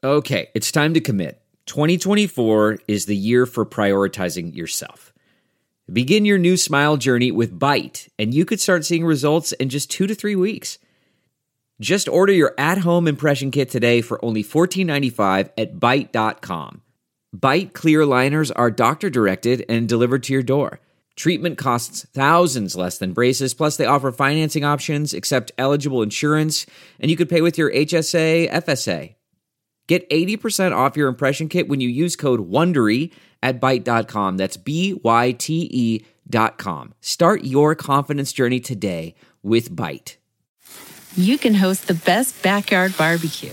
Okay, it's time to commit. 2024 is the year for prioritizing yourself. Begin your new smile journey with Byte, and you could start seeing results in just 2 to 3 weeks. Just order your at-home impression kit today for only $14.95 at Byte.com. Byte clear liners are doctor-directed and delivered to your door. Treatment costs thousands less than braces, plus they offer financing options, accept eligible insurance, and you could pay with your HSA, FSA. Get 80% off your impression kit when you use code WONDERY at Byte.com. That's BYTE.com. Start your confidence journey today with Byte. You can host the best backyard barbecue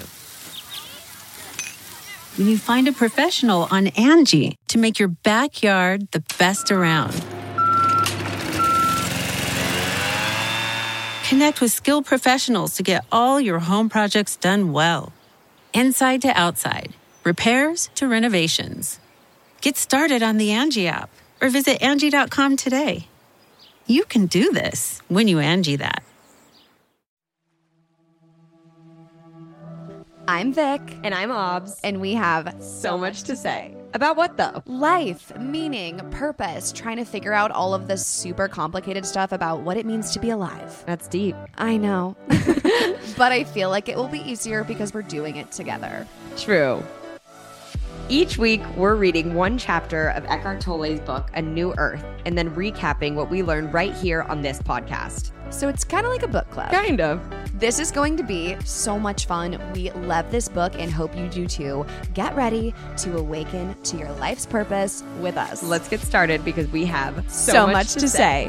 when you find a professional on Angie to make your backyard the best around. Connect with skilled professionals to get all your home projects done well. Inside to outside, repairs to renovations. Get started on the Angie app or visit Angie.com today. You can do this when you Angie that. I'm Vic. And I'm Obs. And we have So much to say. About what, though? Life, meaning, purpose, trying to figure out all of the super complicated stuff about what it means to be alive. That's deep. I know. But I feel like it will be easier because we're doing it together. True. Each week, we're reading one chapter of Eckhart Tolle's book, A New Earth, and then recapping what we learned right here on this podcast. So it's kind of like a book club. Kind of. This is going to be so much fun. We love this book and hope you do too. Get ready to awaken to your life's purpose with us. Let's get started because we have so much to say.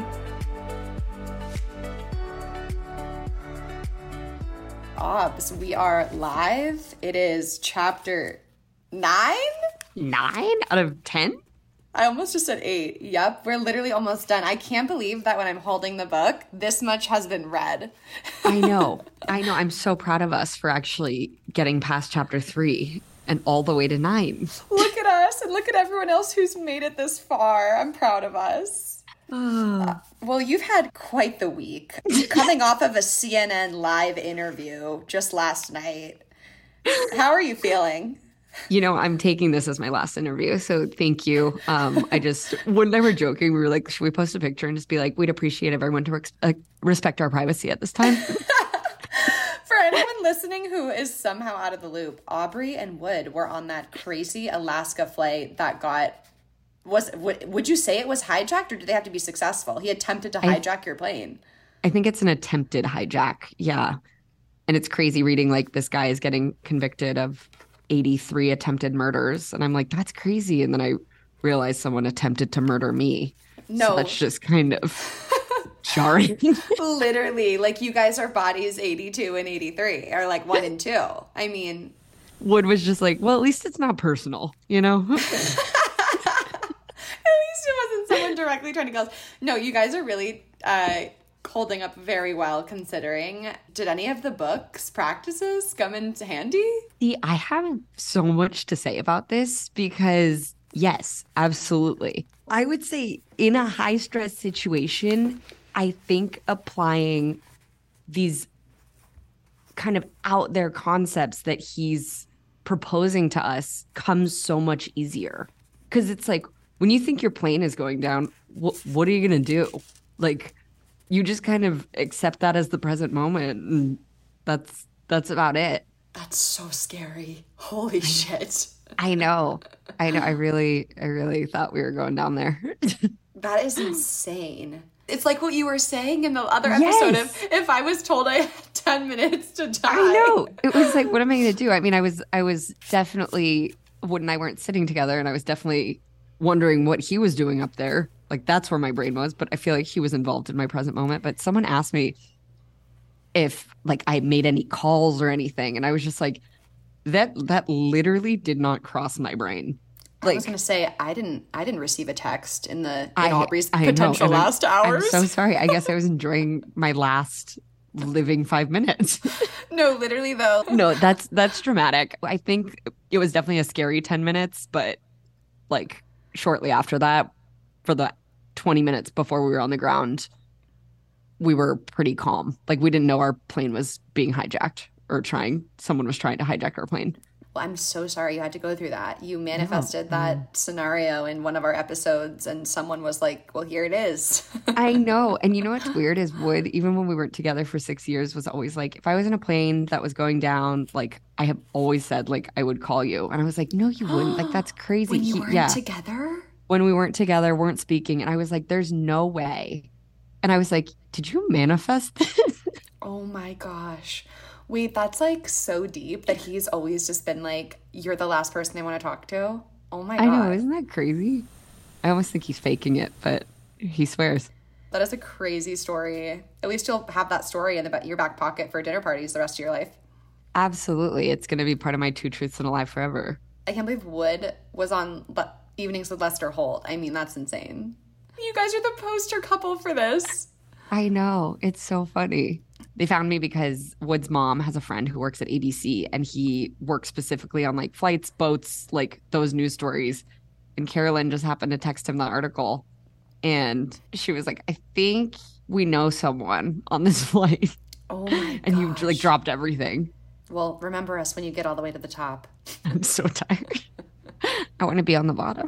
Obs, we are live. It is chapter 9? 9 out of 10? I almost just said 8. Yep, we're literally almost done. I can't believe that when I'm holding the book, this much has been read. I know. I'm so proud of us for actually getting past chapter 3 and all the way to 9. Look at us and look at everyone else who's made it this far. I'm proud of us. Well, you've had quite the week. Coming off of a CNN live interview just last night. How are you feeling? You know, I'm taking this as my last interview, so thank you. When they were joking, we were like, should we post a picture and just be like, we'd appreciate everyone to respect our privacy at this time? For anyone listening who is somehow out of the loop, Aubrey and Wood were on that crazy Alaska flight that would you say it was hijacked, or did they have to be successful? He attempted to hijack your plane. I think it's an attempted hijack, yeah. And it's crazy reading, like, this guy is getting convicted of 83 attempted murders. And I'm like, that's crazy. And then I realized someone attempted to murder me. No. So that's just kind of jarring. Literally, like, you guys are bodies 82 and 83, or like 1 and 2. I mean. Wood was just like, well, at least it's not personal, you know? At least it wasn't someone directly trying to kill us. No, you guys are really holding up very well, considering. Did any of the book's practices come into handy? See, I have so much to say about this because, yes, absolutely. I would say in a high stress situation, I think applying these kind of out there concepts that he's proposing to us comes so much easier. Because it's like, when you think your plane is going down, what are you going to do? Like, you just kind of accept that as the present moment, and that's about it. That's so scary. Holy shit. I know. I really thought we were going down there. That is insane. It's like what you were saying in the other episode of if I was told I had 10 minutes to die. I know. It was like, what am I going to do? I mean, I was definitely, Wood and I weren't sitting together, and I was definitely wondering what he was doing up there. Like, that's where my brain was, but I feel like he was involved in my present moment. But someone asked me if, like, I made any calls or anything, and I was just like, that literally did not cross my brain. Like, I was going to say, I didn't receive a text in Aubrey's potential last hours. I'm so sorry. I guess I was enjoying my last living 5 minutes. No, literally though. No, that's dramatic. I think it was definitely a scary 10 minutes, but like shortly after that, for the 20 minutes before we were on the ground, we were pretty calm. Like, we didn't know our plane was being hijacked or someone was trying to hijack our plane. Well, I'm so sorry you had to go through that. You manifested that scenario in one of our episodes, and someone was like, well, here it is. I know. And you know what's weird is Wood, even when we weren't together for 6 years, was always like, if I was in a plane that was going down, like I have always said, like I would call you. And I was like, no, you wouldn't. Like, that's crazy. When you weren't together? When we weren't together, weren't speaking. And I was like, there's no way. And I was like, did you manifest this? Oh my gosh. Wait, that's like so deep that he's always just been like, you're the last person they want to talk to. Oh my God. I know, isn't that crazy? I almost think he's faking it, but he swears. That is a crazy story. At least you'll have that story in your back pocket for dinner parties the rest of your life. Absolutely. It's going to be part of my 2 truths and a lie forever. I can't believe Wood was on Evenings with Lester Holt. I mean, that's insane. You guys are the poster couple for this. I know. It's so funny. They found me because Wood's mom has a friend who works at ABC, and he works specifically on like flights, boats, like those news stories. And Carolyn just happened to text him the article, and she was like, I think we know someone on this flight. Oh my gosh. And you like dropped everything. Well, remember us when you get all the way to the top. I'm so tired. I want to be on the bottom.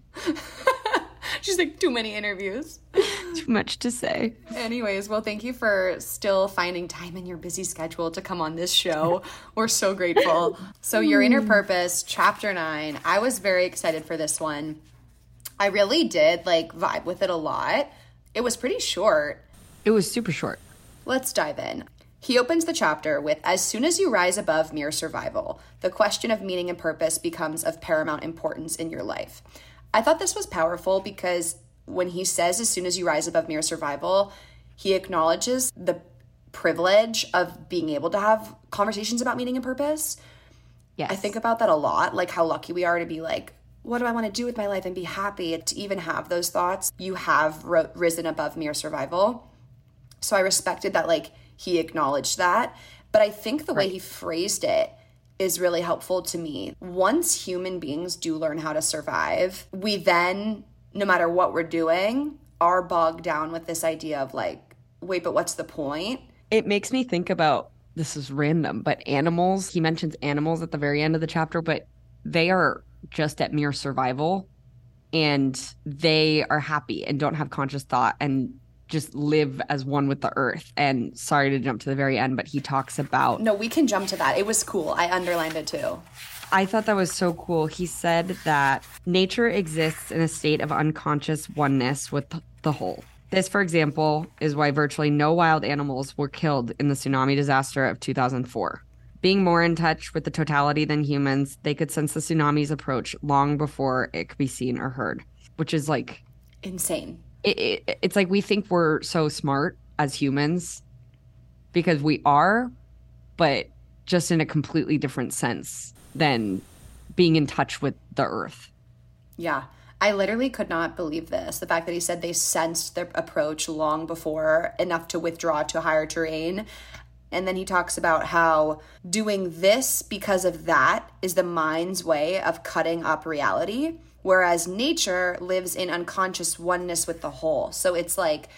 She's like, too many interviews. Too much to say. Anyways, well, thank you for still finding time in your busy schedule to come on this show. We're so grateful. So Your Inner Purpose, Chapter 9. I was very excited for this one. I really did like vibe with it a lot. It was pretty short. It was super short. Let's dive in. He opens the chapter with, as soon as you rise above mere survival, the question of meaning and purpose becomes of paramount importance in your life. I thought this was powerful because when he says, as soon as you rise above mere survival, he acknowledges the privilege of being able to have conversations about meaning and purpose. Yes. I think about that a lot, like how lucky we are to be like, what do I want to do with my life and be happy? To even have those thoughts, you have risen above mere survival. So I respected that, like, he acknowledged that. But I think the way he phrased it is really helpful to me. Once human beings do learn how to survive, we then, no matter what we're doing, are bogged down with this idea of like, wait, but what's the point? It makes me think about, this is random, but animals, he mentions animals at the very end of the chapter, but they are just at mere survival and they are happy and don't have conscious thought and just live as one with the earth. And sorry to jump to the very end, but he talks about... No, we can jump to that. It was cool. I underlined it too. I thought that was so cool. He said that nature exists in a state of unconscious oneness with the whole. This, for example, is why virtually no wild animals were killed in the tsunami disaster of 2004. Being more in touch with the totality than humans, they could sense the tsunami's approach long before it could be seen or heard, which is like... insane. It's like we think we're so smart as humans because we are, but just in a completely different sense than being in touch with the earth. Yeah. I literally could not believe this. The fact that he said they sensed their approach long before, enough to withdraw to higher terrain. And then he talks about how doing this because of that is the mind's way of cutting up reality, whereas nature lives in unconscious oneness with the whole. So it's like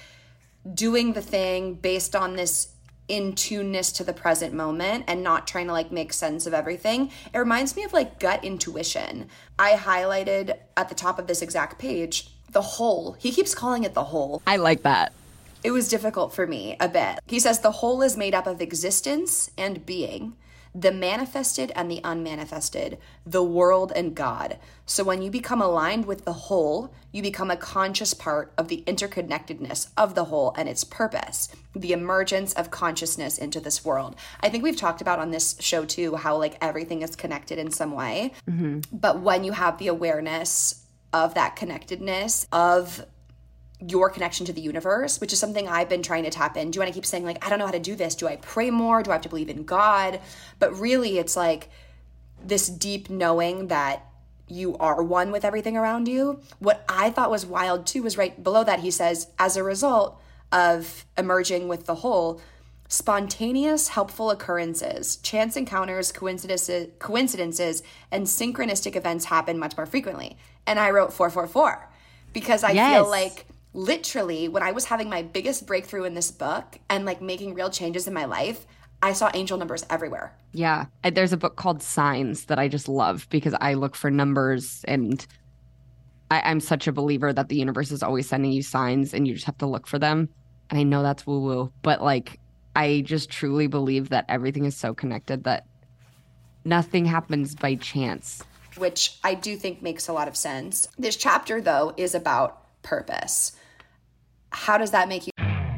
doing the thing based on this in tuneness to the present moment and not trying to like make sense of everything. It reminds me of like gut intuition. I highlighted at the top of this exact page, the whole. He keeps calling it the whole. I like that. It was difficult for me a bit. He says the whole is made up of existence and being, the manifested and the unmanifested, the world and God. So when you become aligned with the whole, you become a conscious part of the interconnectedness of the whole and its purpose, the emergence of consciousness into this world. I think we've talked about on this show too, how like everything is connected in some way. Mm-hmm. But when you have the awareness of that connectedness, of your connection to the universe, which is something I've been trying to tap into. And I keep saying like, I don't know how to do this. Do I pray more? Do I have to believe in God? But really it's like this deep knowing that you are one with everything around you. What I thought was wild too was right below that. He says, as a result of emerging with the whole, spontaneous, helpful occurrences, chance encounters, coincidences, and synchronistic events happen much more frequently. And I wrote 444 because I feel like literally when I was having my biggest breakthrough in this book and like making real changes in my life, I saw angel numbers everywhere. Yeah. There's a book called Signs that I just love because I look for numbers, and I'm such a believer that the universe is always sending you signs and you just have to look for them. And I know that's woo-woo, but like, I just truly believe that everything is so connected that nothing happens by chance. Which I do think makes a lot of sense. This chapter, though, is about purpose. How does that make you?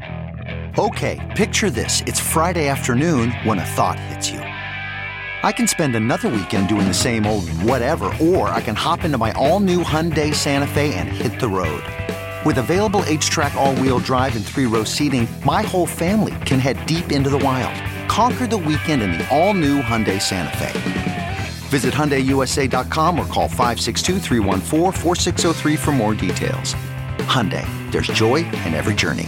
Okay, picture this. It's Friday afternoon when a thought hits you. I can spend another weekend doing the same old whatever, or I can hop into my all-new Hyundai Santa Fe and hit the road. With available H-Track all-wheel drive and 3-row seating, my whole family can head deep into the wild. Conquer the weekend in the all-new Hyundai Santa Fe. Visit HyundaiUSA.com or call 562-314-4603 for more details. Hyundai, there's joy in every journey.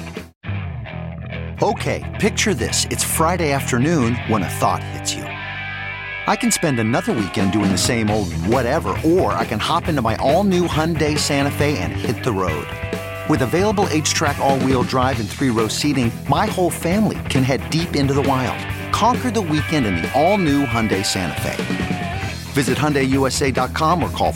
Okay, picture this. It's Friday afternoon when a thought hits you. I can spend another weekend doing the same old whatever, or I can hop into my all-new Hyundai Santa Fe and hit the road. With available H-Track all-wheel drive and 3-row seating, my whole family can head deep into the wild. Conquer the weekend in the all-new Hyundai Santa Fe. Visit HyundaiUSA.com or call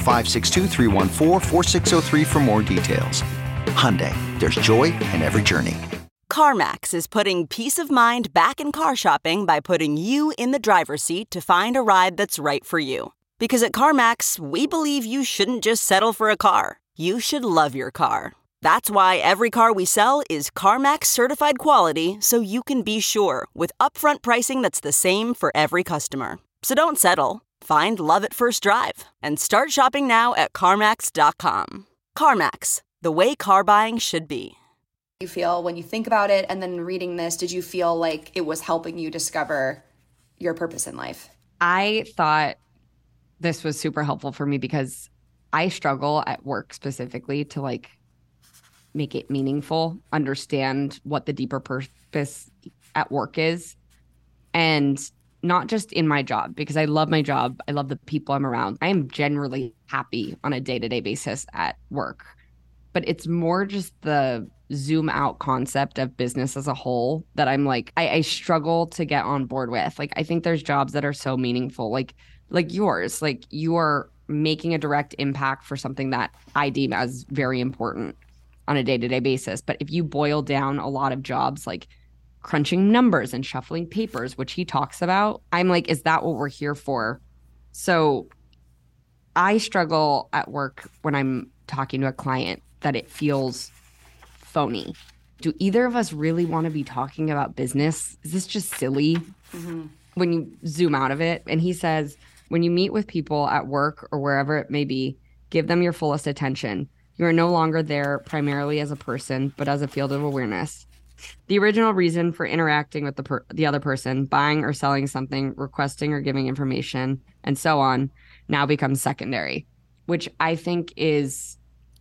562-314-4603 for more details. Hyundai, there's joy in every journey. CarMax is putting peace of mind back in car shopping by putting you in the driver's seat to find a ride that's right for you. Because at CarMax, we believe you shouldn't just settle for a car. You should love your car. That's why every car we sell is CarMax certified quality, so you can be sure with upfront pricing that's the same for every customer. So don't settle. Find love at first drive and start shopping now at CarMax.com. CarMax, the way car buying should be. You feel when you think about it, and then reading this, did you feel like it was helping you discover your purpose in life? I thought this was super helpful for me because I struggle at work specifically to like make it meaningful, understand what the deeper purpose at work is. And not just in my job, because I love my job. I love the people I'm around. I am generally happy on a day-to-day basis at work. But it's more just the zoom out concept of business as a whole that I'm like, I struggle to get on board with. Like, I think there's jobs that are so meaningful, like yours, like you are making a direct impact for something that I deem as very important on a day-to-day basis. But if you boil down a lot of jobs, like crunching numbers and shuffling papers, which he talks about, I'm like, is that what we're here for? So I struggle at work when I'm talking to a client that it feels phony. Do either of us really want to be talking about business? Is this just silly? Mm-hmm. When you zoom out of it? And he says, when you meet with people at work or wherever it may be, give them your fullest attention. You are no longer there primarily as a person, but as a field of awareness. The original reason for interacting with the other person, buying or selling something, requesting or giving information, and so on, now becomes secondary, which I think is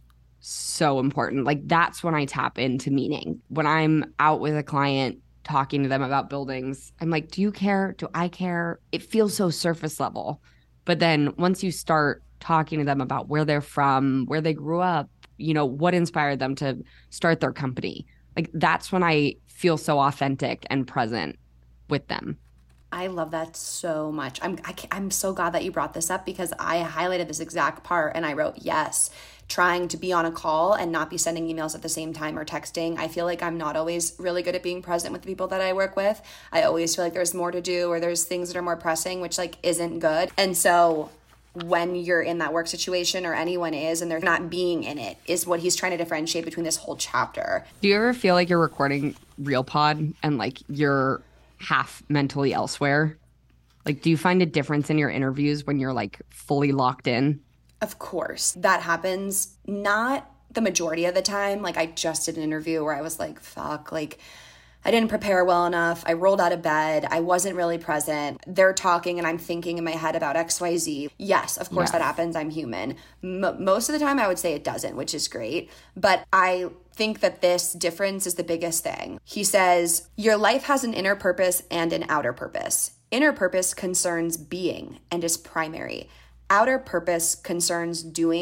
so important. Like, that's when I tap into meaning. When I'm out with a client talking to them about buildings, I'm like, do you care? Do I care? It feels so surface level. But then once you start talking to them about where they're from, where they grew up, you know, what inspired them to start their company, like, that's when I feel so authentic and present with them. I love that so much. I'm so glad that you brought this up, because I highlighted this exact part and I wrote, yes, trying to be on a call and not be sending emails at the same time or texting. I feel like I'm not always really good at being present with the people that I work with. I always feel like there's more to do, or there's things that are more pressing, which like isn't good. And so when you're in that work situation, or anyone is, and they're not being in it, is what he's trying to differentiate between this whole chapter. Do you ever feel like you're recording RealPod and like you're half mentally elsewhere? Like, do you find a difference in your interviews when you're like fully locked in? Of course. That happens. Not the majority of the time. Like, I just did an interview where I was like, fuck, like, I didn't prepare well enough. I rolled out of bed. I wasn't really present. They're talking and I'm thinking in my head about XYZ. Yes, of course that happens. I'm human. Most of the time I would say it doesn't, which is great. But I think that this difference is the biggest thing. He says, your life has an inner purpose and an outer purpose. Inner purpose concerns being and is primary. Outer purpose concerns doing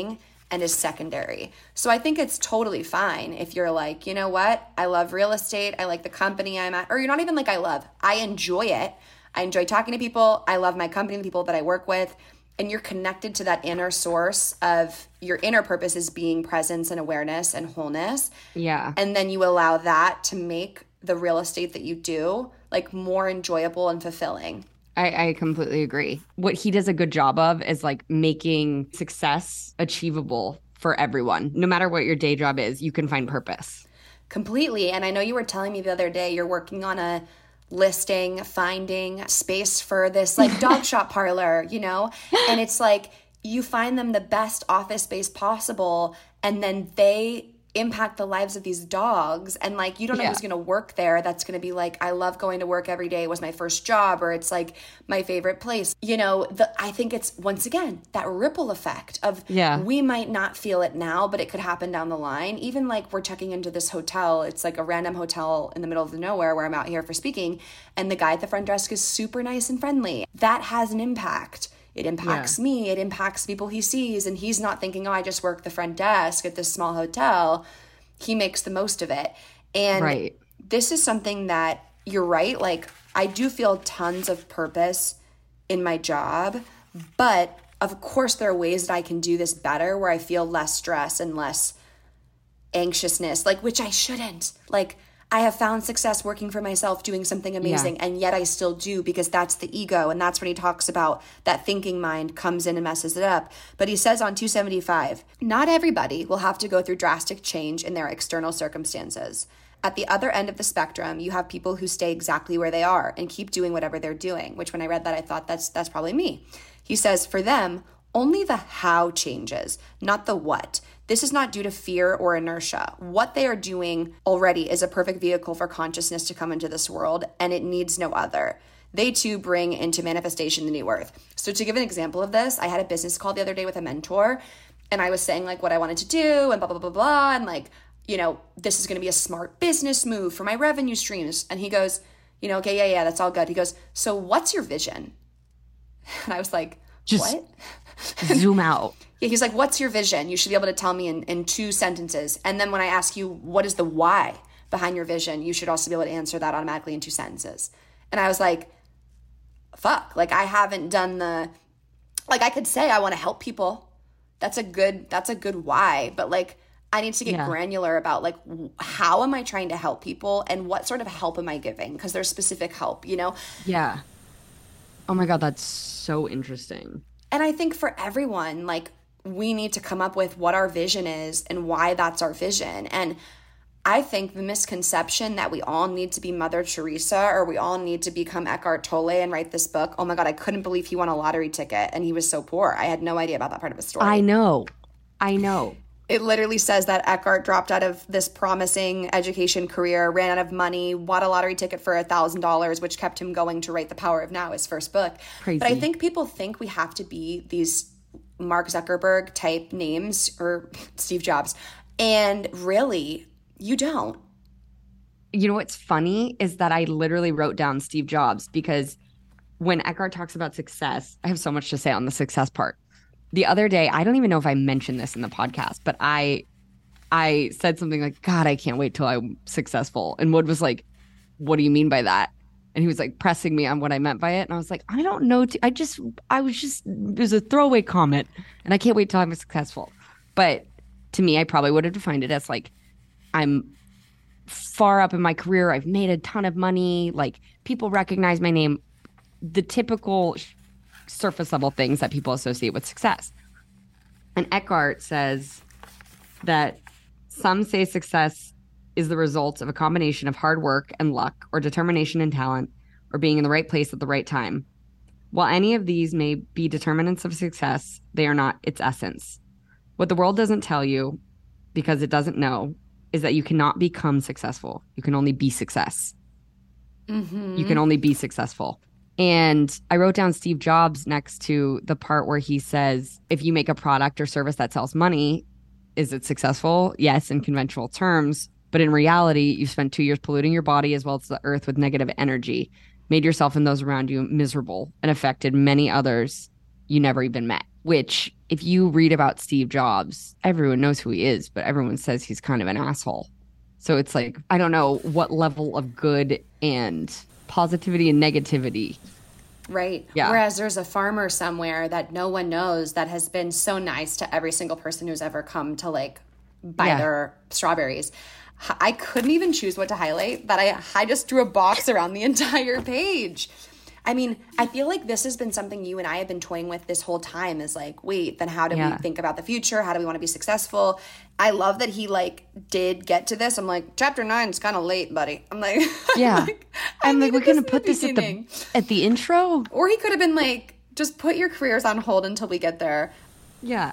and is secondary. So I think it's totally fine if you're like, you know what? I love real estate. I like the company I'm at. Or you're not even like I enjoy it. I enjoy talking to people. I love my company and the people that I work with. And you're connected to that inner source of your inner purpose is being presence and awareness and wholeness. Yeah. And then you allow that to make the real estate that you do like more enjoyable and fulfilling. I completely agree. What he does a good job of is like making success achievable for everyone. No matter what your day job is, you can find purpose. Completely. And I know you were telling me the other day you're working on a listing, finding space for this like dog shop parlor, you know? And it's like you find them the best office space possible, and then they impact the lives of these dogs. And like, you don't know who's going to work there. That's going to be like, I love going to work every day. It was my first job, or it's like my favorite place. You know, I think it's once again, that ripple effect of we might not feel it now, but it could happen down the line. Even like we're checking into this hotel. It's like a random hotel in the middle of the nowhere where I'm out here for speaking. And the guy at the front desk is super nice and friendly. That has an impact. It impacts me. It impacts people he sees. And he's not thinking, oh, I just work the front desk at this small hotel. He makes the most of it. And this is something that you're right. Like, I do feel tons of purpose in my job. But of course, there are ways that I can do this better where I feel less stress and less anxiousness, like, which I shouldn't. Like, I have found success working for myself, doing something amazing, and yet I still do, because that's the ego. And that's when he talks about that thinking mind comes in and messes it up. But he says on 275, not everybody will have to go through drastic change in their external circumstances. At the other end of the spectrum, you have people who stay exactly where they are and keep doing whatever they're doing, which when I read that, I thought that's probably me. He says, for them, only the how changes, not the what. This is not due to fear or inertia. What they are doing already is a perfect vehicle for consciousness to come into this world, and it needs no other. They too bring into manifestation the new earth. So to give an example of this, I had a business call the other day with a mentor, and I was saying like what I wanted to do and blah, blah, blah, blah, and like, you know, this is going to be a smart business move for my revenue streams. And he goes, you know, okay, yeah, that's all good. He goes, so what's your vision? And I was like, what? Zoom out. Yeah, he's like, what's your vision? You should be able to tell me in 2 sentences. And then when I ask you, what is the why behind your vision? You should also be able to answer that automatically in 2 sentences. And I was like, fuck, like I haven't done like I could say I want to help people. That's a good why. But like, I need to get granular about like, how am I trying to help people and what sort of help am I giving? Because there's specific help, you know? Yeah. Oh my God, that's so interesting. And I think for everyone, like, we need to come up with what our vision is and why that's our vision. And I think the misconception that we all need to be Mother Teresa or we all need to become Eckhart Tolle and write this book. Oh my God, I couldn't believe he won a lottery ticket and he was so poor. I had no idea about that part of his story. I know. It literally says that Eckhart dropped out of this promising education career, ran out of money, bought a lottery ticket for $1,000, which kept him going to write The Power of Now, his first book. Crazy. But I think people think we have to be these Mark Zuckerberg type names or Steve Jobs. And really, you don't. You know what's funny is that I literally wrote down Steve Jobs because when Eckhart talks about success, I have so much to say on the success part. The other day, I don't even know if I mentioned this in the podcast, but I said something like, God, I can't wait till I'm successful. And Wood was like, what do you mean by that? And he was like pressing me on what I meant by it. And I was like, I don't know. It was a throwaway comment and I can't wait till I'm successful. But to me, I probably would have defined it as like, I'm far up in my career. I've made a ton of money. Like people recognize my name, the typical surface level things that people associate with success. And Eckhart says that some say success is the result of a combination of hard work and luck, or determination and talent, or being in the right place at the right time. While any of these may be determinants of success, they are not its essence. What the world doesn't tell you, because it doesn't know, is that you cannot become successful. You can only be success. Mm-hmm. You can only be successful. And I wrote down Steve Jobs next to the part where he says, if you make a product or service that sells money, is it successful? Yes, in conventional terms. But in reality, you've spent 2 years polluting your body as well as the earth with negative energy, made yourself and those around you miserable, and affected many others you never even met, which if you read about Steve Jobs, everyone knows who he is, but everyone says he's kind of an asshole. So it's like, I don't know what level of good and positivity and negativity. Right. Yeah. Whereas there's a farmer somewhere that no one knows that has been so nice to every single person who's ever come to like buy their strawberries. I couldn't even choose what to highlight, but I just drew a box around the entire page. I mean, I feel like this has been something you and I have been toying with this whole time is like, wait, then how do we think about the future? How do we want to be successful? I love that he like did get to this. I'm like, chapter 9 is kind of late, buddy. I'm like, yeah. I'm like, we're going to put this at the intro? Or he could have been like, just put your careers on hold until we get there. Yeah.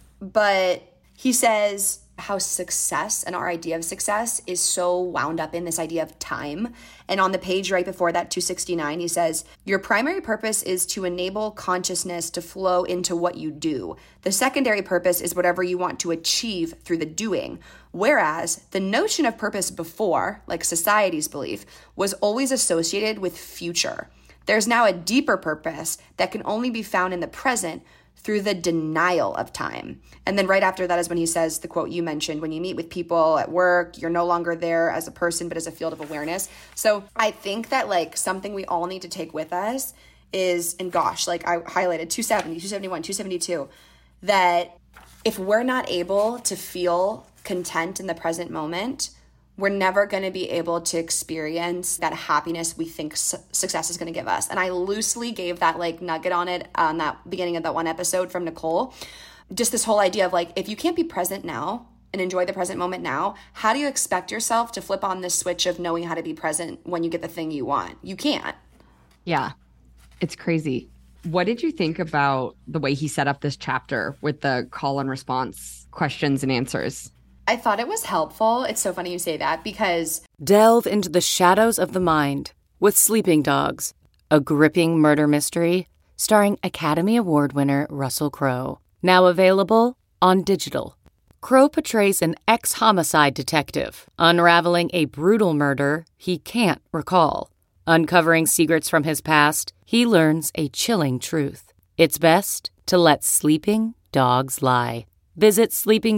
But he says how success and our idea of success is so wound up in this idea of time. And on the page right before that, 269, he says, your primary purpose is to enable consciousness to flow into what you do. The secondary purpose is whatever you want to achieve through the doing. Whereas the notion of purpose before, like society's belief, was always associated with future. There's now a deeper purpose that can only be found in the present through the denial of time. And then right after that is when he says the quote you mentioned, when you meet with people at work, you're no longer there as a person, but as a field of awareness. So I think that like something we all need to take with us is, and gosh, like I highlighted 270, 271, 272, that if we're not able to feel content in the present moment, we're never going to be able to experience that happiness we think success is going to give us. And I loosely gave that like nugget on it on that beginning of that one episode from Nicole. Just this whole idea of like, if you can't be present now and enjoy the present moment now, how do you expect yourself to flip on this switch of knowing how to be present when you get the thing you want? You can't. Yeah, it's crazy. What did you think about the way he set up this chapter with the call and response questions and answers? I thought it was helpful. It's so funny you say that because delve into the shadows of the mind with Sleeping Dogs, a gripping murder mystery starring Academy Award winner Russell Crowe. Now available on digital. Crowe portrays an ex-homicide detective unraveling a brutal murder he can't recall. Uncovering secrets from his past, he learns a chilling truth. It's best to let sleeping dogs lie. Visit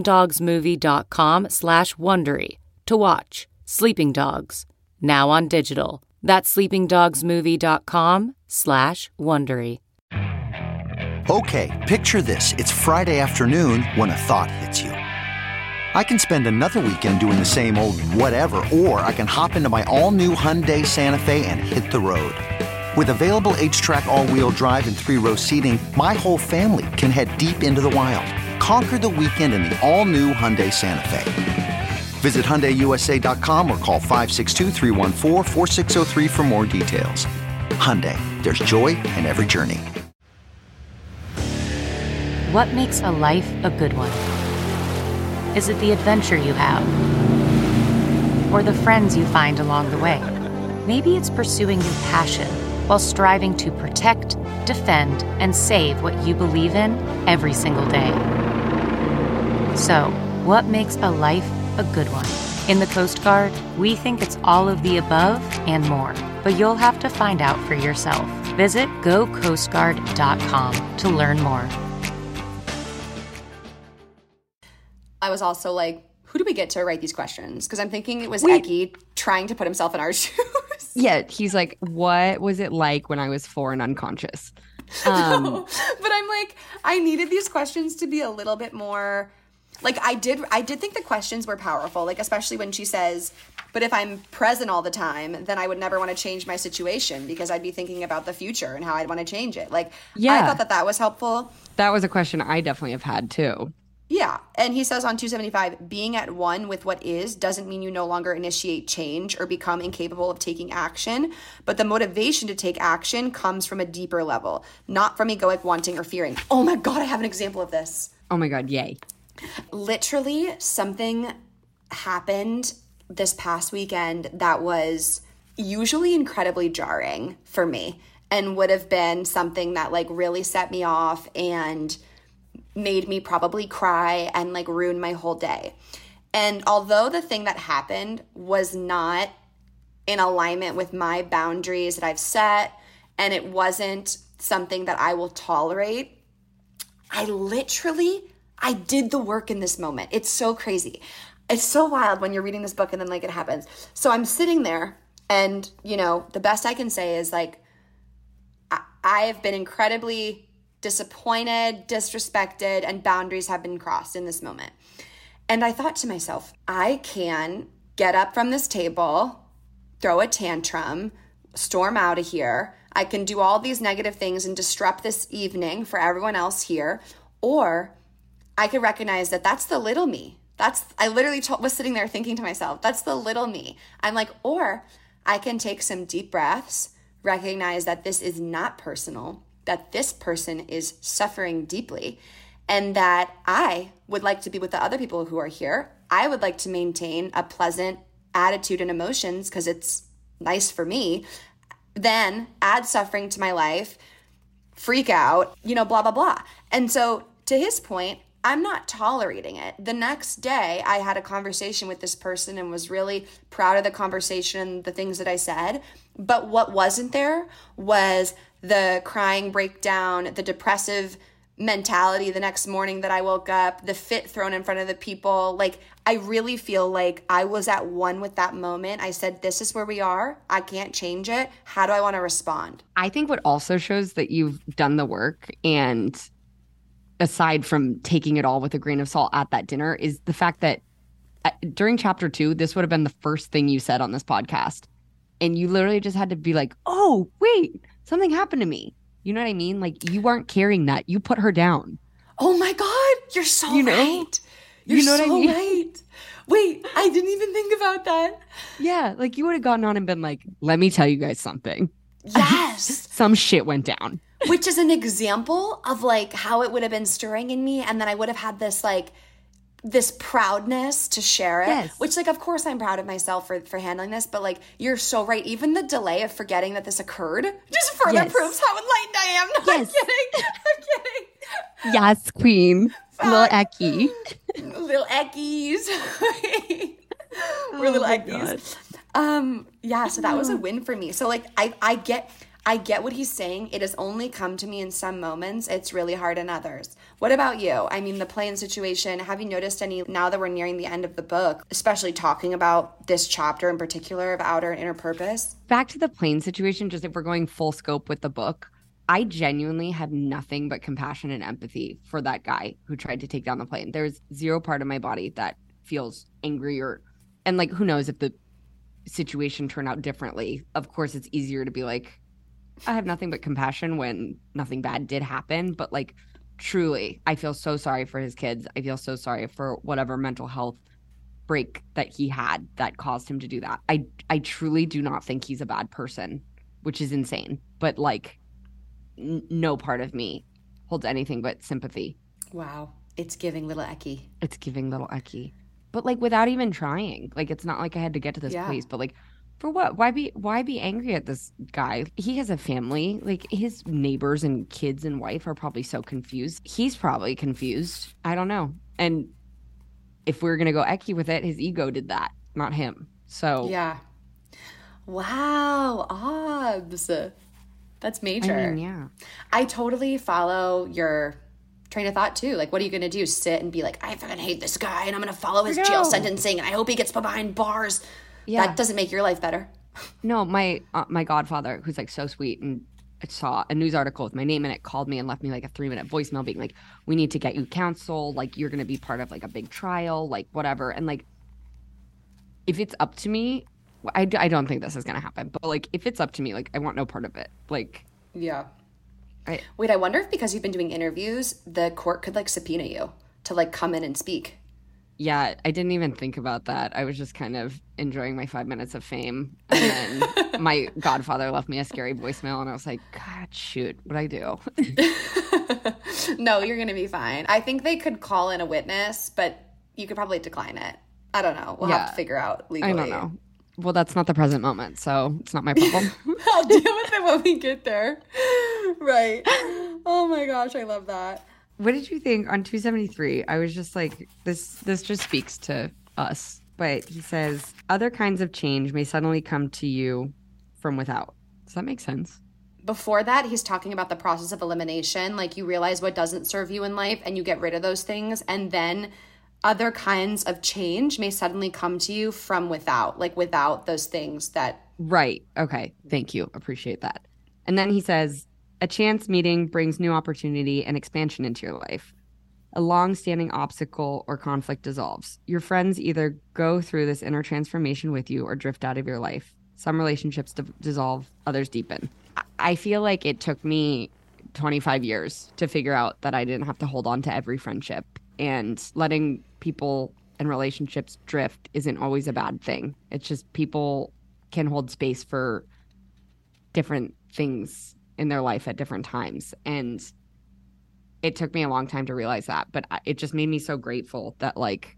sleepingdogsmovie.com/Wondery to watch Sleeping Dogs, now on digital. That's sleepingdogsmovie.com/Wondery. Okay, picture this. It's Friday afternoon when a thought hits you. I can spend another weekend doing the same old whatever, or I can hop into my all-new Hyundai Santa Fe and hit the road. With available H-Track all-wheel drive and 3-row seating, my whole family can head deep into the wild. Conquer the weekend in the all-new Hyundai Santa Fe. Visit HyundaiUSA.com or call 562-314-4603 for more details. Hyundai, there's joy in every journey. What makes a life a good one? Is it the adventure you have? Or the friends you find along the way? Maybe it's pursuing your passion while striving to protect, defend, and save what you believe in every single day. So, what makes a life a good one? In the Coast Guard, we think it's all of the above and more, but you'll have to find out for yourself. Visit gocoastguard.com to learn more. I was also like, who do we get to write these questions? Because I'm thinking it was Eki trying to put himself in our shoes. Yeah, he's like, what was it like when I was 4 and unconscious? No, but I'm like, I needed these questions to be a little bit more... Like, I did think the questions were powerful, like, especially when she says, but if I'm present all the time, then I would never want to change my situation because I'd be thinking about the future and how I'd want to change it. Like, yeah. I thought that was helpful. That was a question I definitely have had, too. Yeah. And he says on 275, being at one with what is doesn't mean you no longer initiate change or become incapable of taking action, but the motivation to take action comes from a deeper level, not from egoic wanting or fearing. Oh my God, I have an example of this. Oh my God, yay. Literally, something happened this past weekend that was usually incredibly jarring for me and would have been something that like really set me off and made me probably cry and like ruin my whole day. And although the thing that happened was not in alignment with my boundaries that I've set, and it wasn't something that I will tolerate I did the work in this moment. It's so crazy. It's so wild when you're reading this book and then like it happens. So I'm sitting there and, the best I can say is like, I have been incredibly disappointed, disrespected, and boundaries have been crossed in this moment. And I thought to myself, I can get up from this table, throw a tantrum, storm out of here. I can do all these negative things and disrupt this evening for everyone else here. Or I could recognize that that's the little me. I literally was sitting there thinking to myself, that's the little me. I'm like, or I can take some deep breaths, recognize that this is not personal, that this person is suffering deeply, and that I would like to be with the other people who are here. I would like to maintain a pleasant attitude and emotions because it's nice for me. Then add suffering to my life, freak out, blah, blah, blah. And so to his point, I'm not tolerating it. The next day, I had a conversation with this person and was really proud of the conversation, the things that I said. But what wasn't there was the crying breakdown, the depressive mentality the next morning that I woke up, the fit thrown in front of the people. Like, I really feel like I was at one with that moment. I said, this is where we are. I can't change it. How do I want to respond? I think what also shows that you've done the work, and aside from taking it all with a grain of salt at that dinner, is the fact that during chapter 2, this would have been the first thing you said on this podcast. And you literally just had to be like, oh, wait, something happened to me. You know what I mean? Like, you weren't carrying that. You put her down. Oh my God, you're so right. You're what I mean? Right. Wait, I didn't even think about that. Yeah, like you would have gotten on and been like, let me tell you guys something. Yes. Some shit went down. Which is an example of like how it would have been stirring in me. And then I would have had this like, this proudness to share it, yes. Which like, of course I'm proud of myself for handling this, but like, you're so right. Even the delay of forgetting that this occurred just further proves how enlightened I am. No, yes. I'm kidding. Yes, queen. Little Ecky. Little Eckies. We're little Eckies. Yeah, so that was a win for me. So like, I get what he's saying. It has only come to me in some moments. It's really hard in others. What about you? I mean, the plane situation, have you noticed any, now that we're nearing the end of the book, especially talking about this chapter in particular of outer and inner purpose? Back to the plane situation, just if we're going full scope with the book, I genuinely have nothing but compassion and empathy for that guy who tried to take down the plane. There's zero part of my body that feels angry and like, who knows if the situation turned out differently. Of course, it's easier to be like, I have nothing but compassion when nothing bad did happen. But like, truly, I feel so sorry for his kids. I feel so sorry for whatever mental health break that he had that caused him to do that. I truly do not think he's a bad person, which is insane. But like, no part of me holds anything but sympathy. Wow. It's giving little Ecky. It's giving little Ecky. But like, without even trying. Like, it's not like I had to get to this place, but like, for what? Why be angry at this guy? He has a family. Like, his neighbors and kids and wife are probably so confused. He's probably confused. I don't know. And if we're going to go Ecky with it, his ego did that, not him. So. Yeah. Wow. Obs. That's major. I mean, yeah. I totally follow your train of thought too. Like, what are you going to do? Sit and be like, I fucking hate this guy and I'm going to follow his jail sentencing and I hope he gets put behind bars. Yeah. That doesn't make your life better. No, my godfather, who's like so sweet, and I saw a news article with my name in it, called me and left me like a 3-minute voicemail being like, we need to get you counsel. Like, you're going to be part of like a big trial, like whatever. And like, if it's up to me, I don't think this is going to happen. But like, if it's up to me, like, I want no part of it. Like, yeah. Wait, I wonder if because you've been doing interviews, the court could like subpoena you to like come in and speak. Yeah, I didn't even think about that. I was just kind of enjoying my 5 minutes of fame. And then my godfather left me a scary voicemail and I was like, God, shoot, what'd I do? No, you're going to be fine. I think they could call in a witness, but you could probably decline it. I don't know. We'll have to figure out legally. I don't know. Well, that's not the present moment, so it's not my problem. I'll deal with it when we get there. Right. Oh my gosh, I love that. What did you think on 273? I was just like, this just speaks to us. But he says, other kinds of change may suddenly come to you from without. Does that make sense? before that, he's talking about the process of elimination. Like, you realize what doesn't serve you in life and you get rid of those things. And then other kinds of change may suddenly come to you from without, like without those things that. Right. Okay. Thank you. Appreciate that. And then he says, a chance meeting brings new opportunity and expansion into your life. A long-standing obstacle or conflict dissolves. Your friends either go through this inner transformation with you or drift out of your life. Some relationships dissolve, others deepen. I feel like it took me 25 years to figure out that I didn't have to hold on to every friendship. And letting people and relationships drift isn't always a bad thing. It's just people can hold space for different things in their life at different times. And it took me a long time to realize that. But it just made me so grateful that, like,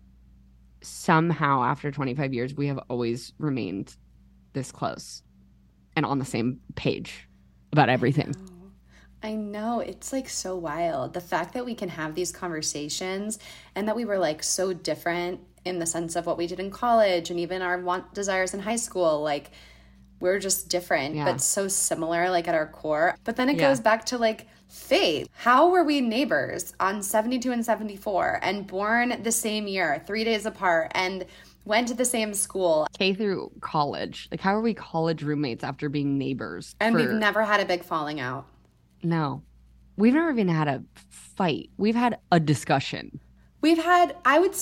somehow after 25 years, we have always remained this close and on the same page about everything. I know. It's like so wild. The fact that we can have these conversations and that we were like so different in the sense of what we did in college and even our desires in high school. Like, we're just different, but so similar, like at our core. But then it goes back to like faith. How were we neighbors on 72 and 74 and born the same year, 3 days apart, and went to the same school? K through college. Like, how are we college roommates after being neighbors? And we've never had a big falling out. No. We've never even had a fight. We've had a discussion. We've had,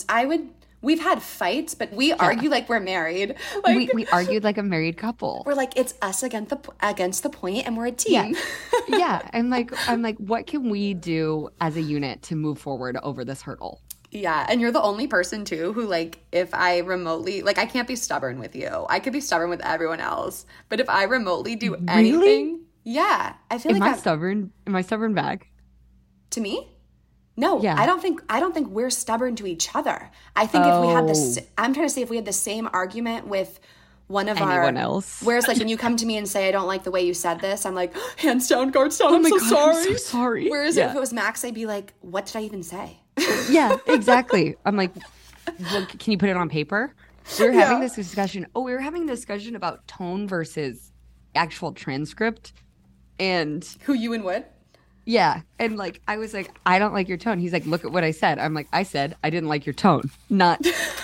we've had fights, but we argue like we're married. Like, we argued like a married couple. We're like, it's us against the point, and we're a team. Yeah. I'm like, what can we do as a unit to move forward over this hurdle? Yeah, and you're the only person, too, who, like, if I remotely, like, I can't be stubborn with you. I could be stubborn with everyone else. But if I remotely do anything, yeah, I feel Am I stubborn? Am I stubborn back? To me? No, I don't think we're stubborn to each other. I think if we had this, I'm trying to say if we had the same argument with one of anyone else. Whereas, like, when you come to me and say, I don't like the way you said this, I'm like, hands down, guards down, I'm so sorry. Whereas if it was Max, I'd be like, what did I even say? Yeah, exactly. I'm like, well, can you put it on paper? We were having this discussion. We were having a discussion about tone versus actual transcript. And who you and what? Yeah. And like, I was like, I don't like your tone. He's like, look at what I said. I'm like, I said I didn't like your tone. Not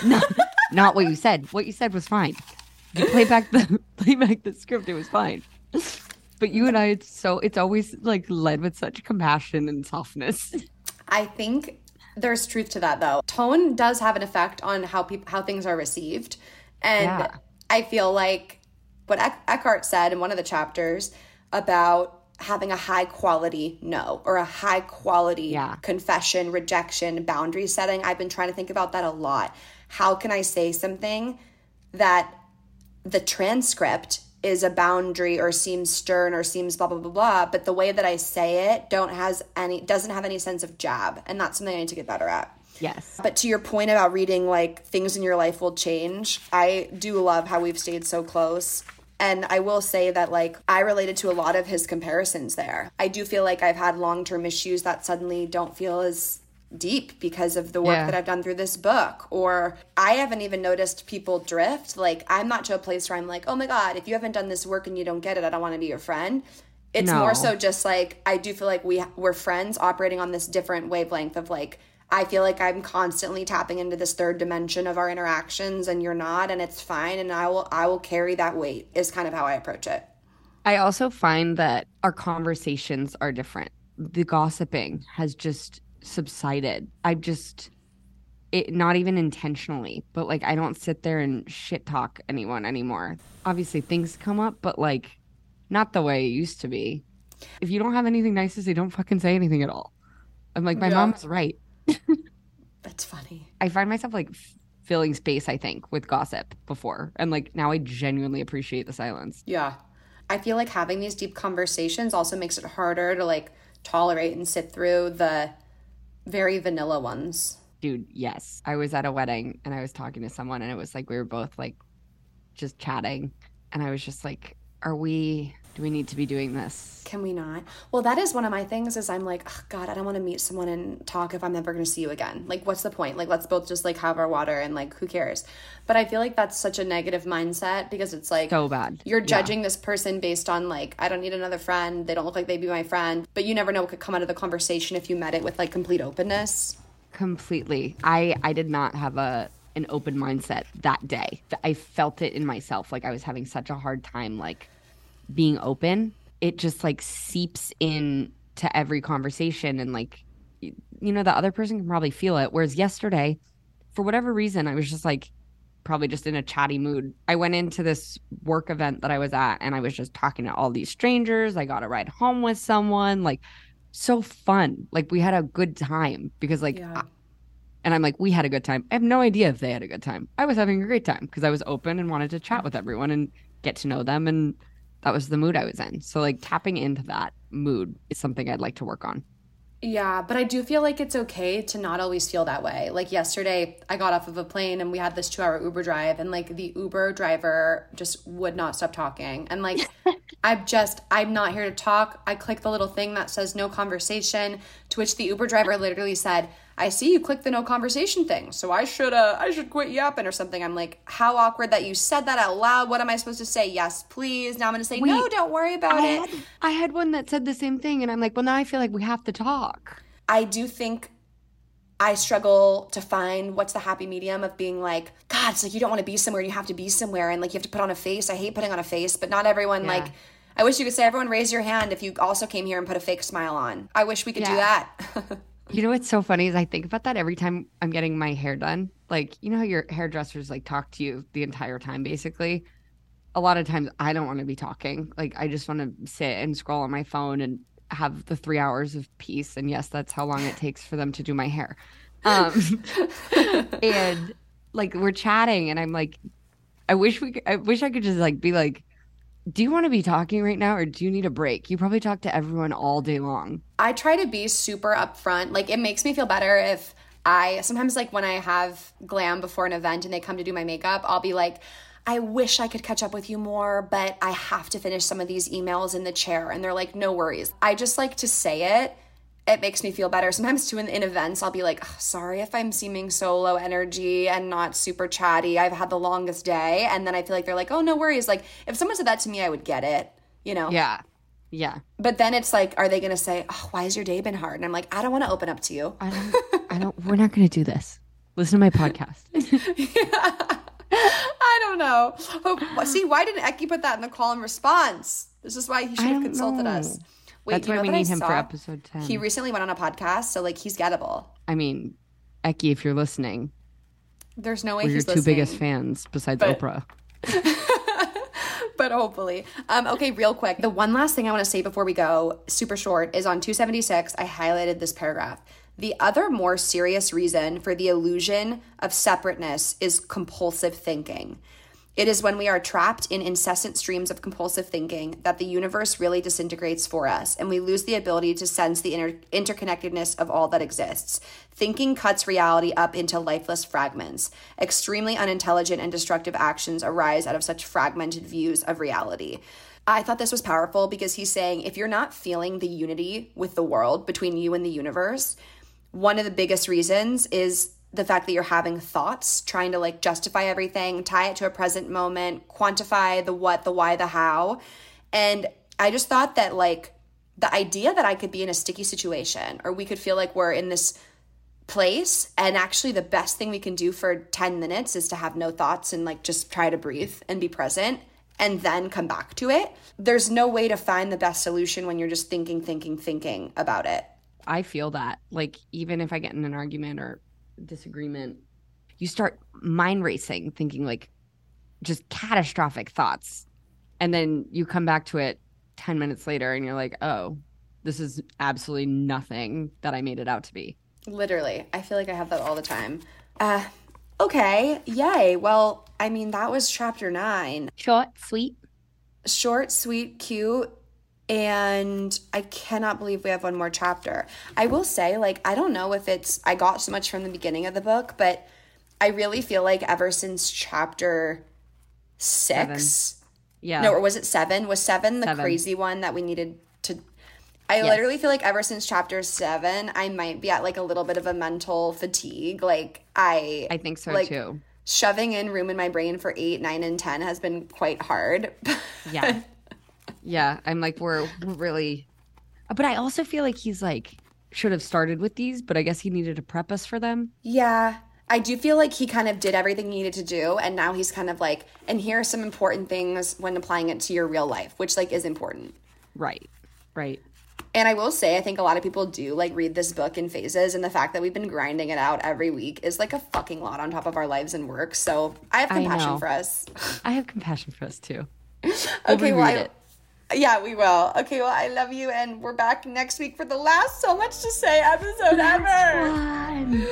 what you said. What you said was fine. You play back the script. It was fine. But you and I, it's always like led with such compassion and softness. I think there's truth to that, though. Tone does have an effect on how things are received. And I feel like what Eckhart said in one of the chapters about having a high quality no or a high quality confession, rejection, boundary setting. I've been trying to think about that a lot. How can I say something that the transcript is a boundary or seems stern or seems blah, blah, blah, blah, but the way that I say it doesn't have any sense of jab. And that's something I need to get better at. Yes. But to your point about reading, like, things in your life will change, I do love how we've stayed so close. And I will say that, like, I related to a lot of his comparisons there. I do feel like I've had long-term issues that suddenly don't feel as deep because of the work that I've done through this book. Or I haven't even noticed people drift. Like, I'm not to a place where I'm like, oh my God, if you haven't done this work and you don't get it, I don't want to be your friend. It's more so just like, I do feel like we're friends operating on this different wavelength of, like, I feel like I'm constantly tapping into this third dimension of our interactions and you're not, and it's fine. And I will carry that weight is kind of how I approach it. I also find that our conversations are different. The gossiping has just subsided. Not even intentionally, but like, I don't sit there and shit talk anyone anymore. Obviously things come up, but like, not the way it used to be. If you don't have anything nice to say, don't fucking say anything at all. I'm like, my mom's right. That's funny. I find myself like filling space, I think, with gossip before. And like, now I genuinely appreciate the silence. Yeah. I feel like having these deep conversations also makes it harder to like tolerate and sit through the very vanilla ones. Dude, yes. I was at a wedding and I was talking to someone and it was like we were both like just chatting. And I was just like, are we Do we need to be doing this? Can we not? Well, that is one of my things is I'm like, oh, God, I don't want to meet someone and talk if I'm never going to see you again. Like, what's the point? Like, let's both just like have our water and like, who cares? But I feel like that's such a negative mindset because it's like, so bad. You're judging this person based on like, I don't need another friend. They don't look like they'd be my friend. But you never know what could come out of the conversation if you met it with like complete openness. Completely. I did not have an open mindset that day. I felt it in myself. Like I was having such a hard time like being open. It just like seeps in to every conversation and like, you know, the other person can probably feel it. Whereas yesterday, for whatever reason, I was just like probably just in a chatty mood. I went into this work event that I was at and I was just talking to all these strangers. I got a ride home with someone, like so fun. Like we had a good time because like, and I'm like, we had a good time. I have no idea if they had a good time. I was having a great time because I was open and wanted to chat with everyone and get to know them. And that was the mood I was in. So like tapping into that mood is something I'd like to work on. Yeah, but I do feel like it's okay to not always feel that way. Like yesterday, I got off of a plane and we had this 2-hour Uber drive and like the Uber driver just would not stop talking. And like, I'm not here to talk. I clicked the little thing that says no conversation, to which the Uber driver literally said, I see you clicked the no conversation thing, so I should quit yapping or something. I'm like, how awkward that you said that out loud. What am I supposed to say? Yes, please. Now I'm going to say, no, don't worry about it. I had one that said the same thing, and I'm like, well, now I feel like we have to talk. I do think I struggle to find what's the happy medium of being like, God, it's like you don't want to be somewhere, you have to be somewhere, and like you have to put on a face. I hate putting on a face, but not everyone like, I wish you could say, everyone raise your hand if you also came here and put a fake smile on. I wish we could do that. You know what's so funny is I think about that every time I'm getting my hair done. Like, you know how your hairdressers like talk to you the entire time, basically? A lot of times I don't want to be talking. Like, I just want to sit and scroll on my phone and have the 3 hours of peace. And yes, that's how long it takes for them to do my hair. And like, we're chatting and I'm like, I wish I could just like be like, do you want to be talking right now or do you need a break? You probably talk to everyone all day long. I try to be super upfront. Like, it makes me feel better if sometimes like when I have glam before an event and they come to do my makeup, I'll be like, I wish I could catch up with you more, but I have to finish some of these emails in the chair. And they're like, no worries. I just like to say it. It makes me feel better. Sometimes too in events, I'll be like, oh, sorry if I'm seeming so low energy and not super chatty. I've had the longest day. And then I feel like they're like, oh, no worries. Like if someone said that to me, I would get it, you know? Yeah. Yeah. But then it's like, are they going to say, oh, why has your day been hard? And I'm like, I don't want to open up to you. We're not going to do this. Listen to my podcast. I don't know. See, why didn't Eki put that in the call and response? This is why he should have consulted us. Wait, that's why we need him for episode 10. He recently went on a podcast, so like he's gettable. I mean, Eki, if you're listening, there's no way he's listening. We're your two biggest fans besides Oprah. But hopefully. Okay, real quick. The one last thing I want to say before we go, super short, is on 276, I highlighted this paragraph. The other more serious reason for the illusion of separateness is compulsive thinking. It is when we are trapped in incessant streams of compulsive thinking that the universe really disintegrates for us, and we lose the ability to sense the interconnectedness of all that exists. Thinking cuts reality up into lifeless fragments. Extremely unintelligent and destructive actions arise out of such fragmented views of reality. I thought this was powerful because he's saying if you're not feeling the unity with the world between you and the universe, one of the biggest reasons is the fact that you're having thoughts, trying to like justify everything, tie it to a present moment, quantify the what, the why, the how. And I just thought that like the idea that I could be in a sticky situation or we could feel like we're in this place and actually the best thing we can do for 10 minutes is to have no thoughts and like just try to breathe and be present and then come back to it. There's no way to find the best solution when you're just thinking about it. I feel that. Like even if I get in an argument or disagreement, you start mind racing, thinking like just catastrophic thoughts. And then you come back to it 10 minutes later and you're like, oh, this is absolutely nothing that I made it out to be. Literally. I feel like I have that all the time. Okay. Yay. Well, I mean, that was chapter 9. Short, sweet, cute. And I cannot believe we have one more chapter. I will say, like, I don't know if I got so much from the beginning of the book, but I really feel like ever since chapter 6, Yeah. No, or was it 7? Was 7 the 7. crazy one that we needed to... I literally feel like ever since chapter 7, I might be at like a little bit of a mental fatigue. Like I think so too. Shoving in room in my brain for 8, 9, and 10 has been quite hard. Yeah. Yeah. I'm like, we're really... But I also feel like he's like, should have started with these, but I guess he needed to prep us for them. Yeah. I do feel like he kind of did everything he needed to do, and now he's kind of like, and here are some important things when applying it to your real life, which like is important. Right. Right. And I will say, I think a lot of people do like read this book in phases, and the fact that we've been grinding it out every week is like a fucking lot on top of our lives and work. So I have compassion for us. I have compassion for us too. Okay, well, yeah, we will. Okay, well, I love you, and we're back next week for the last So Much to Say episode ever.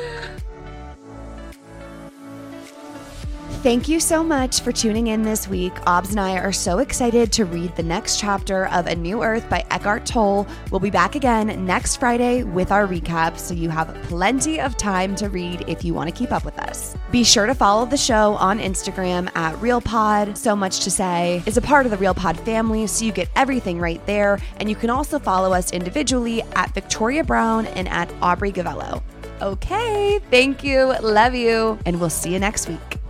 Thank you so much for tuning in this week. Obs and I are so excited to read the next chapter of A New Earth by Eckhart Tolle. We'll be back again next Friday with our recap, so you have plenty of time to read if you want to keep up with us. Be sure to follow the show on Instagram at RealPod. So Much to Say is a part of the RealPod family, so you get everything right there. And you can also follow us individually at Victoria Brown and at Aubrey Gavello. Okay, thank you, love you, and we'll see you next week.